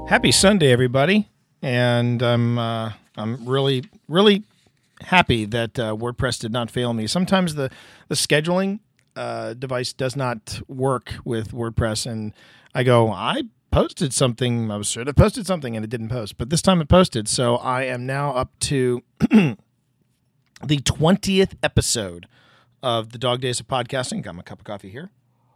Happy Sunday, everybody, and I'm really happy that WordPress did not fail me. Sometimes the scheduling device does not work with WordPress, and I go, I posted something, I should have posted something, and it didn't post, but this time it posted, so I am now up to the 20th episode of the Dog Days of Podcasting. Got my cup of coffee here,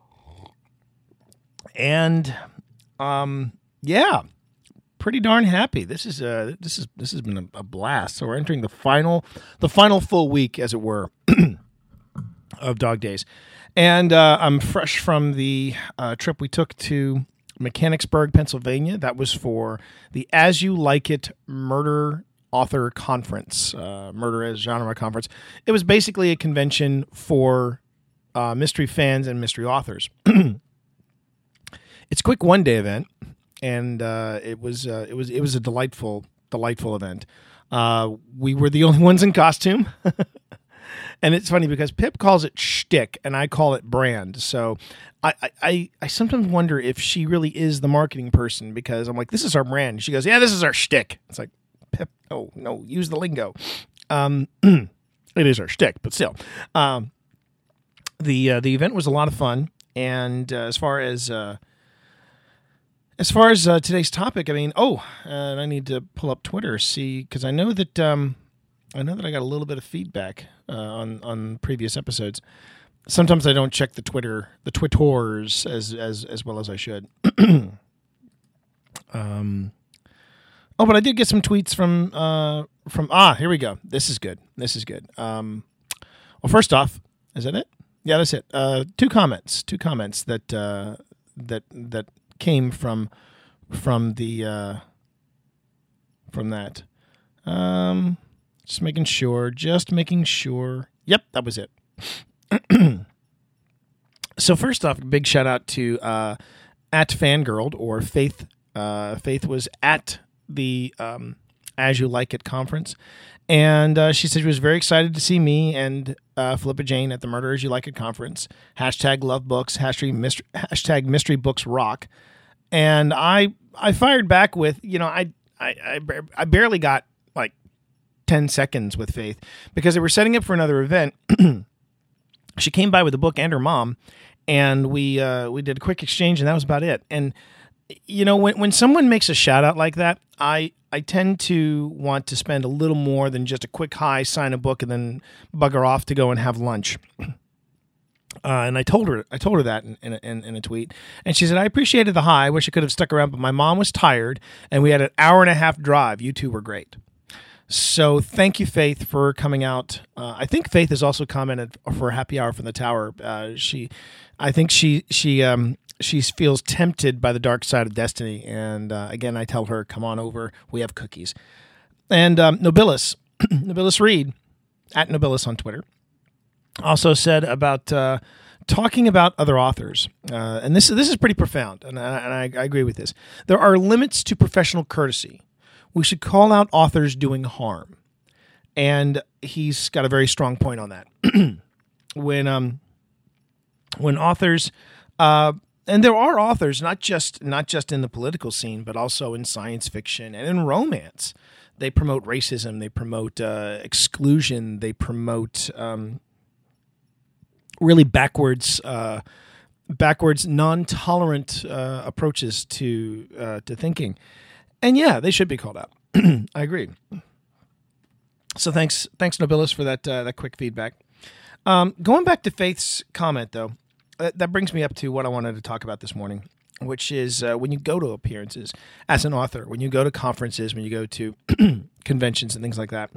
and yeah. Pretty darn happy. This has been a blast. So we're entering the final full week, as it were, of Dog Days, and I'm fresh from the trip we took to Mechanicsburg, Pennsylvania. That was for the As You Like It Murder Author Conference, Murder as Genre Conference. It was basically a convention for mystery fans and mystery authors. It's a quick one-day event. And it was a delightful event. We were the only ones in costume, and it's funny because Pip calls it shtick and I call it brand. So I sometimes wonder if she really is the marketing person, because I'm like, this is our brand. She goes, yeah, this is our shtick. It's like, Pip, oh no, use the lingo. It is our shtick, but still, the event was a lot of fun. And as far as today's topic, I mean, and I need to pull up Twitter, because I know that I got a little bit of feedback on previous episodes. Sometimes I don't check the Twitters as well as I should. But I did get some tweets from here we go. This is good. Well, first off, is that it? Yeah, that's it. Two comments that came from that. Just making sure. Yep, that was it. So first off, big shout out to at Fangirl, or Faith. Faith was at the As You Like It conference, and she said she was very excited to see me and Philippa Jane at the Murder As You Like It conference. # love books. # mystery books rock. And I fired back with, I barely got like 10 seconds with Faith, because they were setting up for another event. She came by with a book and her mom, and we did a quick exchange, and that was about it. And when someone makes a shout out like that, I tend to want to spend a little more than just a quick hi, sign a book, and then bugger off to go and have lunch. And I told her that in a tweet, and she said, I appreciated the hi. I wish I could have stuck around, but my mom was tired, and we had an hour and a half drive. You two were great. So thank you, Faith, for coming out. I think Faith has also commented for a happy hour from the tower. She feels tempted by the dark side of destiny, and again, I tell her, come on over. We have cookies. And Nobilis Reed, at Nobilis on Twitter, also said about talking about other authors, and this is pretty profound, and I agree with this. There are limits to professional courtesy. We should call out authors doing harm, and he's got a very strong point on that. When authors, and there are authors not just in the political scene, but also in science fiction and in romance. They promote racism. They promote exclusion. They promote really backwards, non-tolerant approaches to thinking, and yeah, they should be called out. I agree. So thanks, Nobilis, for that quick feedback. Going back to Faith's comment, though, that brings me up to what I wanted to talk about this morning, which is when you go to appearances as an author, when you go to conferences, when you go to conventions and things like that,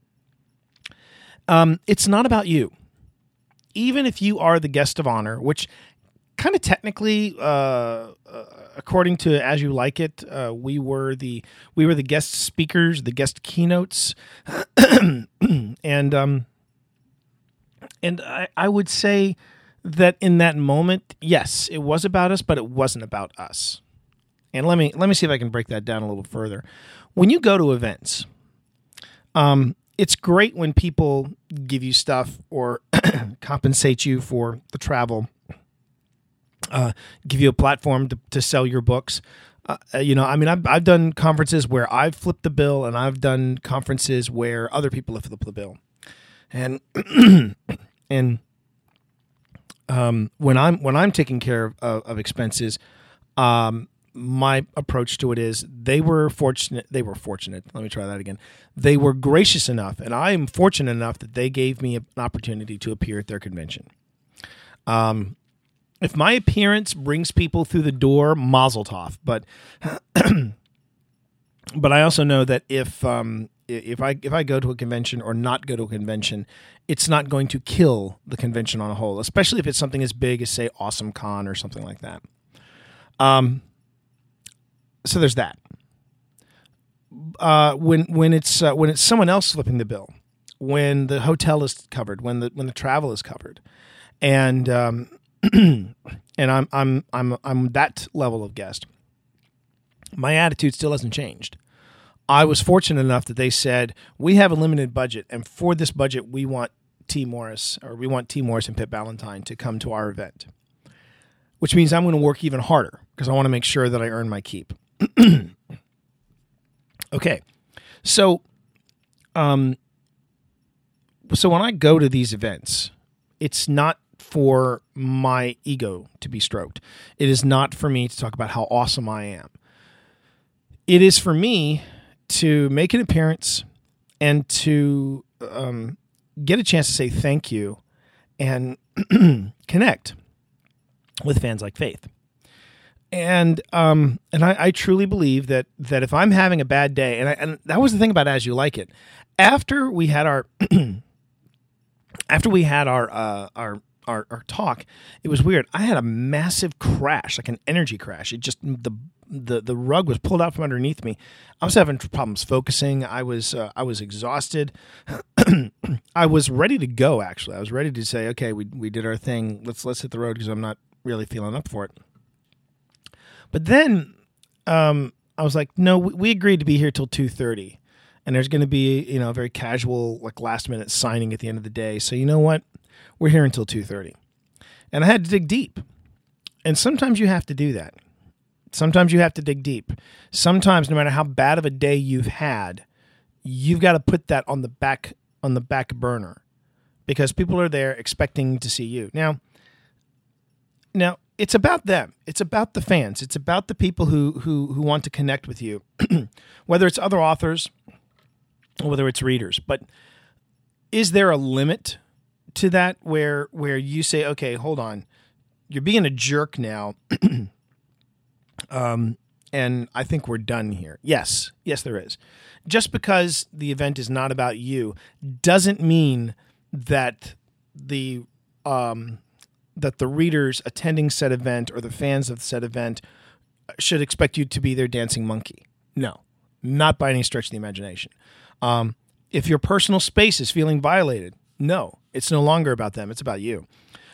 it's not about you. Even if you are the guest of honor, which kind of technically, according to As You Like It, we were the guest speakers, the guest keynotes, and I would say that in that moment, yes, it was about us, but it wasn't about us. And let me see if I can break that down a little further. When you go to events, it's great when people give you stuff or compensate you for the travel, give you a platform to sell your books. I mean, I've done conferences where I've flipped the bill, and I've done conferences where other people have flipped the bill. And and when I'm taking care of expenses, my approach to it is they were fortunate. Let me try that again. They were gracious enough, and I am fortunate enough that they gave me an opportunity to appear at their convention. If my appearance brings people through the door, mazel tov. But but I also know that if I go to a convention or not go to a convention, it's not going to kill the convention on a whole, especially if it's something as big as, say, Awesome Con or something like that. So there's that. When it's someone else flipping the bill, when the hotel is covered, when the travel is covered, and and I'm that level of guest, my attitude still hasn't changed. I was fortunate enough that they said, we have a limited budget, and for this budget, we want T. Morris and Pip Valentine to come to our event, which means I'm going to work even harder because I want to make sure that I earn my keep. Okay, so when I go to these events, it's not for my ego to be stroked. It is not for me to talk about how awesome I am. It is for me to make an appearance and to get a chance to say thank you and connect with fans like Faith. And I truly believe that if I'm having a bad day, and that was the thing about As You Like It, after we had our talk, it was weird. I had a massive crash, like an energy crash. It just the rug was pulled out from underneath me. I was having problems focusing. I was exhausted. I was ready to go. Actually, I was ready to say, okay, we did our thing. Let's hit the road because I'm not really feeling up for it. But then I was like, no, we agreed to be here till 2:30, and there's going to be a very casual, like last minute signing at the end of the day. So you know what? We're here until 2:30, and I had to dig deep. And sometimes you have to do that. Sometimes you have to dig deep. Sometimes, no matter how bad of a day you've had, you've got to put that on the back burner because people are there expecting to see you. Now, it's about them. It's about the fans. It's about the people who want to connect with you, whether it's other authors or whether it's readers. But is there a limit to that where you say, okay, hold on, you're being a jerk now, and I think we're done here? Yes, there is. Just because the event is not about you doesn't mean that the readers attending said event or the fans of said event should expect you to be their dancing monkey. No, not by any stretch of the imagination. If your personal space is feeling violated, no, it's no longer about them. It's about you.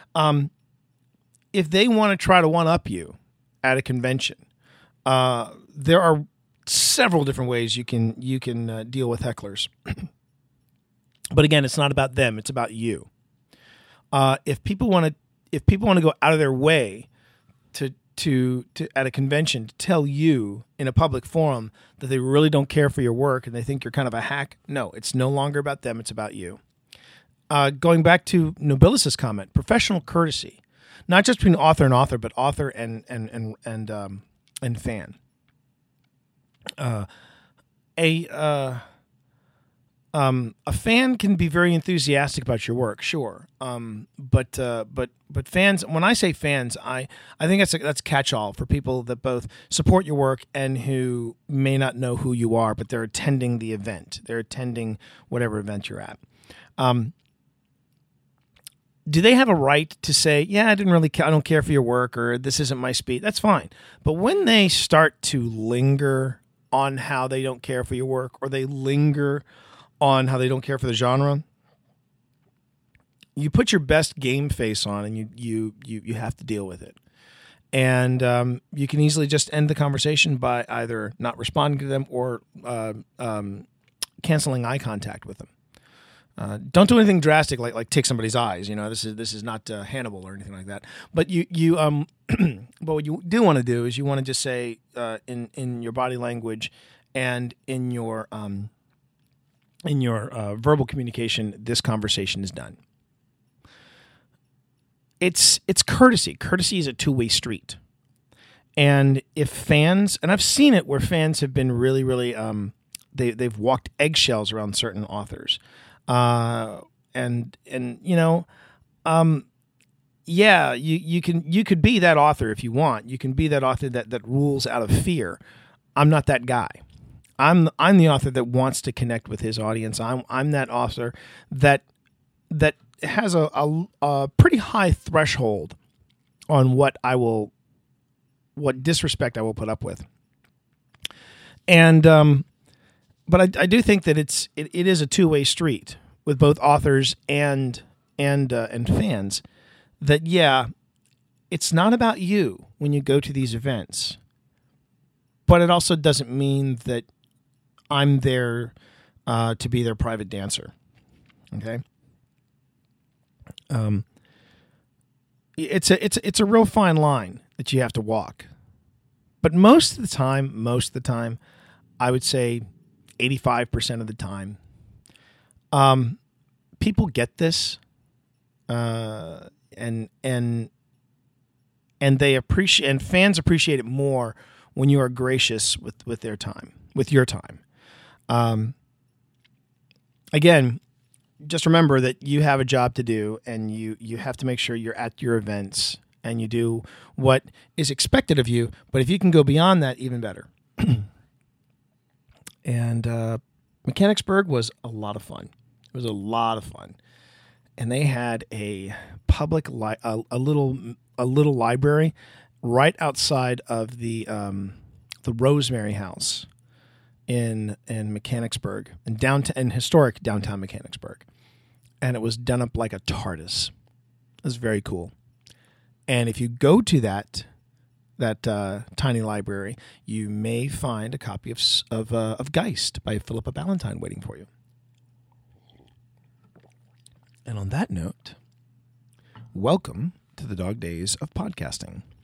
If they want to try to one-up you at a convention, there are several different ways you can deal with hecklers. But again, it's not about them. It's about you. If people want to go out of their way to at a convention to tell you in a public forum that they really don't care for your work and they think you're kind of a hack, no, it's no longer about them. It's about you. Going back to Nobilis's comment, professional courtesy, not just between author and author, but author and fan. A fan can be very enthusiastic about your work, sure. But fans, when I say fans, I think that's catch-all for people that both support your work and who may not know who you are, but they're attending the event. They're attending whatever event you're at. Do they have a right to say, yeah, I don't care for your work, or this isn't my speed? That's fine. But when they start to linger on how they don't care for your work, or they linger on how they don't care for the genre, you put your best game face on, and you have to deal with it. And you can easily just end the conversation by either not responding to them or canceling eye contact with them. Don't do anything drastic like take somebody's eyes. You know, this is not Hannibal or anything like that. But but what you do want to do is you want to just say in your body language and in your verbal communication, this conversation is done. It's courtesy. Courtesy is a two-way street. And if fans, and I've seen it where fans have been really, really, they've walked eggshells around certain authors. And you know, yeah, you could be that author if you want. You can be that author that rules out of fear. I'm not that guy. I'm the author that wants to connect with his audience. I'm that author that has a pretty high threshold on what disrespect I will put up with. And but I do think that it is a two-way street with both authors and fans. That yeah, it's not about you when you go to these events, but it also doesn't mean that I'm there to be their private dancer. Okay. It's a real fine line that you have to walk. But most of the time, I would say 85% of the time, people get this, and they appreciate, and fans appreciate it more when you are gracious with their time, with your time. Again, just remember that you have a job to do, and you have to make sure you're at your events and you do what is expected of you. But if you can go beyond that, even better. And Mechanicsburg was a lot of fun. It was a lot of fun, and they had a public a little library right outside of the Rosemary House in Mechanicsburg, in historic downtown Mechanicsburg, and it was done up like a TARDIS. It was very cool. And if you go to that tiny library, you may find a copy of Geist by Philippa Ballantine waiting for you. And on that note, welcome to the dog days of podcasting.